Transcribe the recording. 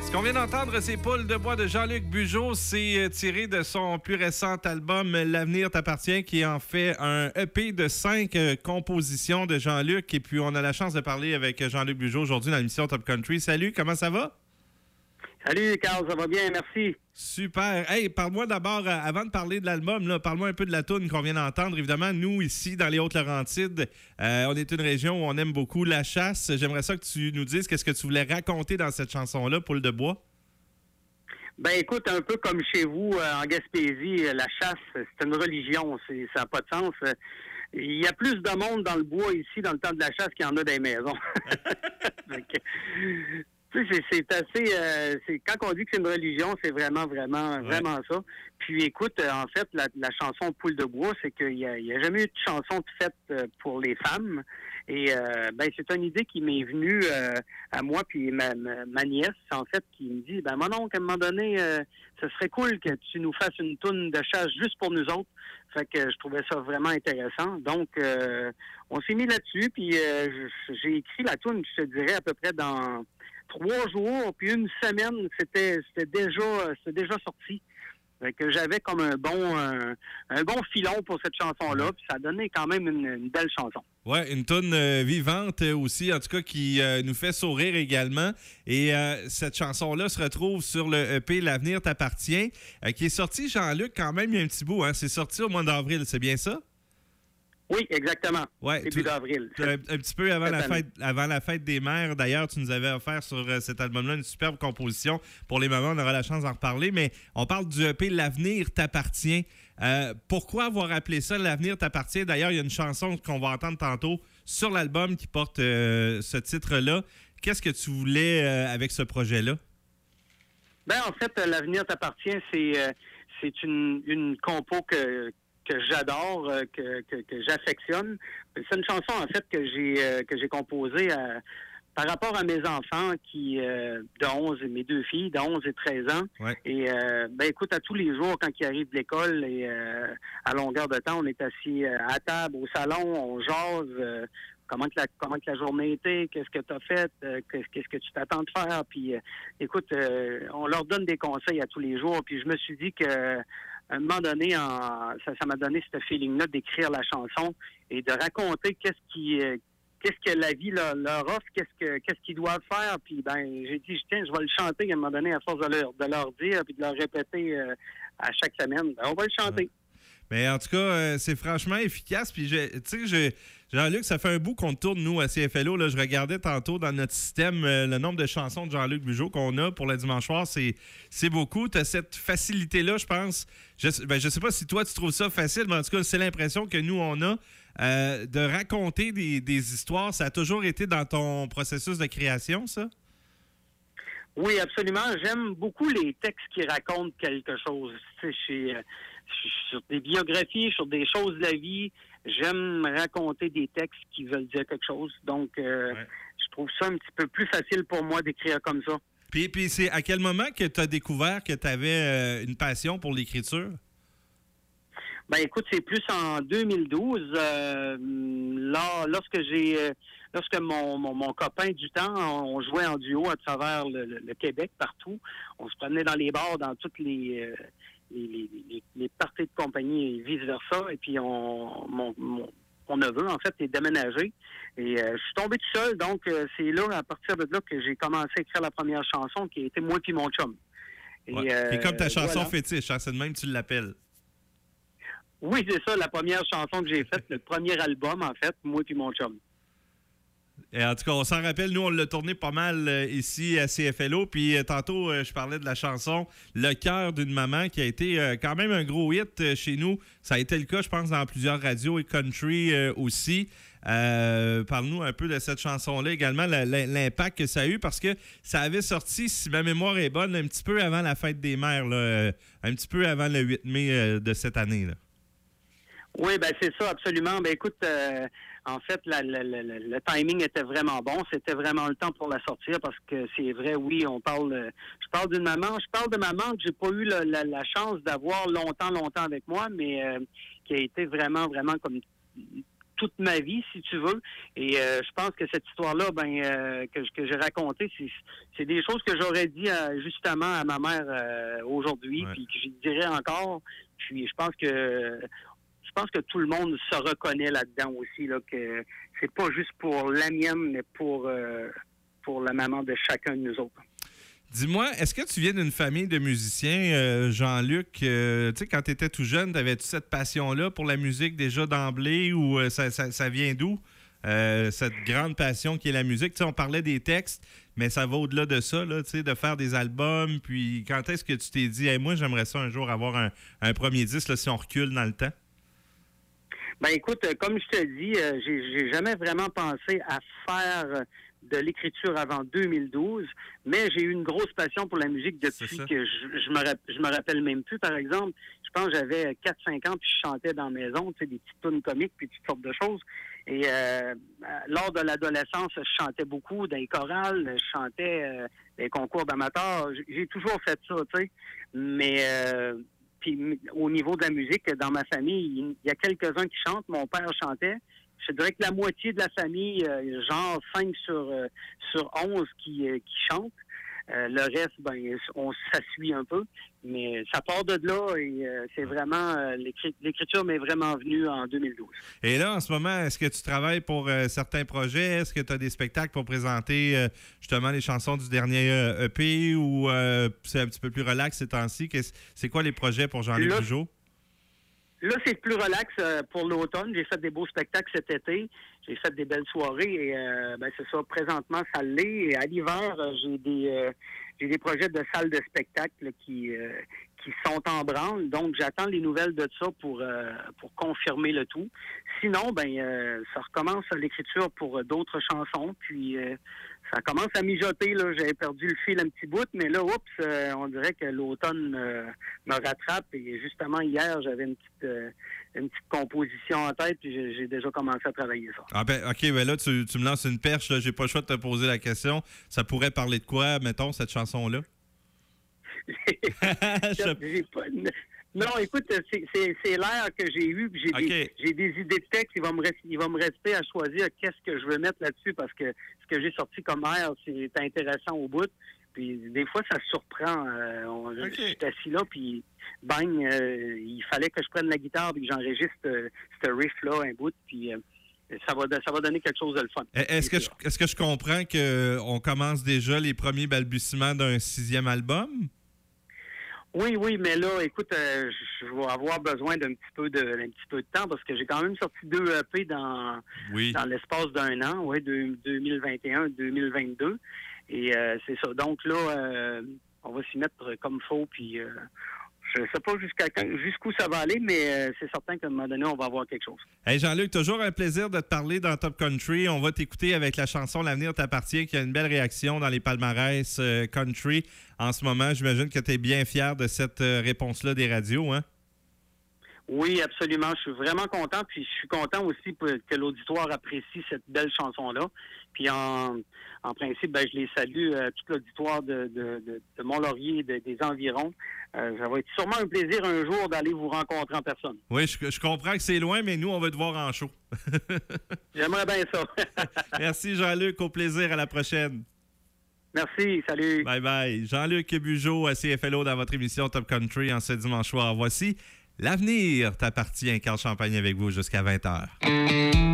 Ce qu'on vient d'entendre, c'est Poule de bois de Jean-Luc Bugeaud. C'est tiré de son plus récent album L'avenir t'appartient, qui est en fait un EP de 5 compositions de Jean-Luc. Et puis, on a la chance de parler avec Jean-Luc Bugeaud aujourd'hui dans l'émission Top Country. Salut, comment ça va? Salut, Carl, ça va bien, merci. Super. Hey, parle-moi d'abord, avant de parler de l'album, là, parle-moi un peu de la toune qu'on vient d'entendre. Évidemment, nous, ici, dans les Hautes-Laurentides, on est une région où on aime beaucoup la chasse. J'aimerais ça que tu nous dises qu'est-ce que tu voulais raconter dans cette chanson-là, Poule de bois. Ben écoute, un peu comme chez vous, en Gaspésie, la chasse, c'est une religion, ça n'a pas de sens. Il y a plus de monde dans le bois ici, dans le temps de la chasse, qu'il y en a dans les maisons. Tu sais, c'est assez... quand on dit que c'est une religion, c'est vraiment ça. Puis écoute, en fait, la chanson Poule de bois, c'est qu'il y a jamais eu de chanson faite pour les femmes. Et c'est une idée qui m'est venue à moi puis ma nièce, en fait, qui me dit, mon oncle, à un moment donné, ce serait cool que tu nous fasses une toune de chasse juste pour nous autres. Fait que je trouvais ça vraiment intéressant. Donc, on s'est mis là-dessus, puis j'ai écrit la toune, je te dirais, à peu près dans 3 jours, puis une semaine, c'était déjà sorti. Fait que j'avais comme un bon filon pour cette chanson-là, puis ça a donné quand même une belle chanson. Ouais, une toune vivante aussi, en tout cas, qui nous fait sourire également. Et cette chanson-là se retrouve sur le EP L'avenir t'appartient, qui est sorti, Jean-Luc, quand même, il y a un petit bout. Hein? C'est sorti au mois d'avril, c'est bien ça? Oui, exactement. Ouais, début d'avril. Un petit peu avant la fête des mères. D'ailleurs, tu nous avais offert sur cet album-là une superbe composition. Pour les moments, on aura la chance d'en reparler. Mais on parle du EP L'avenir t'appartient. Pourquoi avoir appelé ça L'avenir t'appartient? D'ailleurs, il y a une chanson qu'on va entendre tantôt sur l'album qui porte ce titre-là. Qu'est-ce que tu voulais avec ce projet-là? En fait, L'avenir t'appartient, c'est une compo que j'adore, que j'affectionne. C'est une chanson, en fait, que j'ai composée par rapport à mes enfants de 11, mes 2 filles, de 11 et 13 ans. Ouais. Et, écoute, à tous les jours, quand ils arrivent de l'école et à longueur de temps, on est assis à table, au salon, on jase, comment que la journée était, qu'est-ce que tu as fait, qu'est-ce que tu t'attends de faire. Puis, écoute, on leur donne des conseils à tous les jours. Puis, je me suis dit que à un moment donné, ça m'a donné ce feeling-là d'écrire la chanson et de raconter qu'est-ce que la vie leur offre, qu'est-ce qu'ils doivent faire. Puis j'ai dit, tiens, je vais le chanter à un moment donné à force de leur dire puis de leur répéter à chaque semaine. On va le chanter. Ouais. Mais en tout cas, c'est franchement efficace. Puis, Jean-Luc, ça fait un bout qu'on tourne, nous, à CFLO. Là, je regardais tantôt dans notre système le nombre de chansons de Jean-Luc Bugeaud qu'on a pour le dimanche soir. C'est beaucoup. Tu as cette facilité-là, je pense. Je sais pas si toi, tu trouves ça facile, mais en tout cas, c'est l'impression que nous, on a de raconter des histoires. Ça a toujours été dans ton processus de création, ça? Oui, absolument. J'aime beaucoup les textes qui racontent quelque chose. Tu sais, sur des biographies, sur des choses de la vie, j'aime raconter des textes qui veulent dire quelque chose. Donc, je trouve ça un petit peu plus facile pour moi d'écrire comme ça. Puis c'est à quel moment que tu as découvert que tu avais une passion pour l'écriture? Écoute, c'est plus en 2012, lorsque mon copain du temps, on jouait en duo à travers le Québec, partout. On se promenait dans les bars, dans toutes les parties de compagnie et vice-versa. Et puis, mon neveu, en fait, est déménagé. Et je suis tombé tout seul. Donc, c'est là, à partir de là, que j'ai commencé à écrire la première chanson, qui a été Moi puis mon chum. Et comme ta chanson fétiche, hein, c'est de même que tu l'appelles. Oui, c'est ça, la première chanson que j'ai faite, le premier album, en fait, Moi puis mon chum. Et en tout cas, on s'en rappelle, nous, on l'a tourné pas mal ici à CFLO. Puis tantôt, je parlais de la chanson Le cœur d'une maman, qui a été quand même un gros hit chez nous. Ça a été le cas, je pense, dans plusieurs radios et country aussi. Parle-nous un peu de cette chanson-là également, l'impact que ça a eu, parce que ça avait sorti, si ma mémoire est bonne, un petit peu avant la fête des mères, là, un petit peu avant le 8 mai de cette année, là. Oui, c'est ça, absolument. Écoute, en fait, le timing était vraiment bon. C'était vraiment le temps pour la sortir parce que c'est vrai, oui, je parle d'une maman. Je parle de maman que j'ai pas eu la chance d'avoir longtemps avec moi, mais qui a été vraiment, vraiment comme toute ma vie, si tu veux. Et je pense que cette histoire-là, que j'ai racontée, c'est des choses que j'aurais dit justement à ma mère aujourd'hui, puis que je dirais encore. Puis je pense que tout le monde se reconnaît là-dedans aussi, là, que c'est pas juste pour la mienne, mais pour la maman de chacun de nous autres. Dis-moi, est-ce que tu viens d'une famille de musiciens, Jean-Luc? Tu sais, quand tu étais tout jeune, avais-tu cette passion-là pour la musique déjà d'emblée ou ça vient d'où? Cette grande passion qui est la musique. Tu sais, on parlait des textes, mais ça va au-delà de ça, là, tu sais, de faire des albums. Puis quand est-ce que tu t'es dit, hey, moi, j'aimerais ça un jour avoir un premier disque, là, si on recule dans le temps? Ben écoute, comme je te dis, j'ai jamais vraiment pensé à faire de l'écriture avant 2012, mais j'ai eu une grosse passion pour la musique depuis que je me rappelle même plus. Par exemple, je pense que j'avais 4-5 ans, puis je chantais dans la maison, tu sais, des petites tunes comiques, puis toutes sortes de choses. Et lors de l'adolescence, je chantais beaucoup dans les chorales, je chantais des concours d'amateurs. J'ai toujours fait ça, tu sais. Mais puis au niveau de la musique, dans ma famille, il y a quelques-uns qui chantent. Mon père chantait. Je dirais que la moitié de la famille, genre 5 sur 11 qui chantent. Le reste, ça suit un peu. Mais ça part de là et c'est vraiment... l'écriture m'est vraiment venue en 2012. Et là, en ce moment, est-ce que tu travailles pour certains projets? Est-ce que tu as des spectacles pour présenter justement les chansons du dernier EP ou c'est un petit peu plus relax ces temps-ci? C'est quoi les projets pour Jean-Luc Bugeaud? Là, c'est plus relax pour l'automne. J'ai fait des beaux spectacles cet été. J'ai fait des belles soirées et c'est ça. Présentement, ça l'est. Et à l'hiver, j'ai des projets de salles de spectacle là, qui sont en branle. Donc, j'attends les nouvelles de ça pour confirmer le tout. Sinon, ça recommence l'écriture pour d'autres chansons. Puis, ça commence à mijoter. Là. J'avais perdu le fil un petit bout, mais là, on dirait que l'automne me rattrape. Et justement, hier, j'avais une petite composition en tête, puis j'ai déjà commencé à travailler ça. Ah OK, là, tu me lances une perche. Là, j'ai pas le choix de te poser la question. Ça pourrait parler de quoi, mettons, cette chanson-là? Non, écoute, c'est l'air que j'ai eu. J'ai des idées de texte. Il va me rester à choisir qu'est-ce que je veux mettre là-dessus parce que ce que j'ai sorti comme air, c'est intéressant au bout. Puis des fois, ça surprend. J'étais assis là, puis il fallait que je prenne la guitare et que j'enregistre ce riff-là un bout, puis... Ça va donner quelque chose de le fun. Est-ce que je comprends qu'on commence déjà les premiers balbutiements d'un 6e album? Oui, mais là, écoute, je vais avoir besoin d'un petit peu de temps parce que j'ai quand même sorti 2 EP dans l'espace d'un an, 2021-2022. Et c'est ça. Donc là, on va s'y mettre comme faut, puis... je ne sais pas jusqu'où ça va aller, mais c'est certain qu'à un moment donné, on va avoir quelque chose. Hey Jean-Luc, toujours un plaisir de te parler dans Top Country. On va t'écouter avec la chanson L'avenir t'appartient, qui a une belle réaction dans les palmarès country en ce moment. J'imagine que tu es bien fier de cette réponse-là des radios, hein? Oui, absolument. Je suis vraiment content. Puis je suis content aussi que l'auditoire apprécie cette belle chanson-là. Puis en principe, je les salue, tout l'auditoire de Mont-Laurier et des environs. Ça va être sûrement un plaisir un jour d'aller vous rencontrer en personne. Oui, je comprends que c'est loin, mais nous, on va te voir en show. J'aimerais bien ça. Merci Jean-Luc, au plaisir, à la prochaine. Merci, salut. Bye bye. Jean-Luc Bugeaud à CFLO dans votre émission Top Country en ce dimanche soir. Voici L'avenir t'appartient. Carl Champagne avec vous jusqu'à 20h.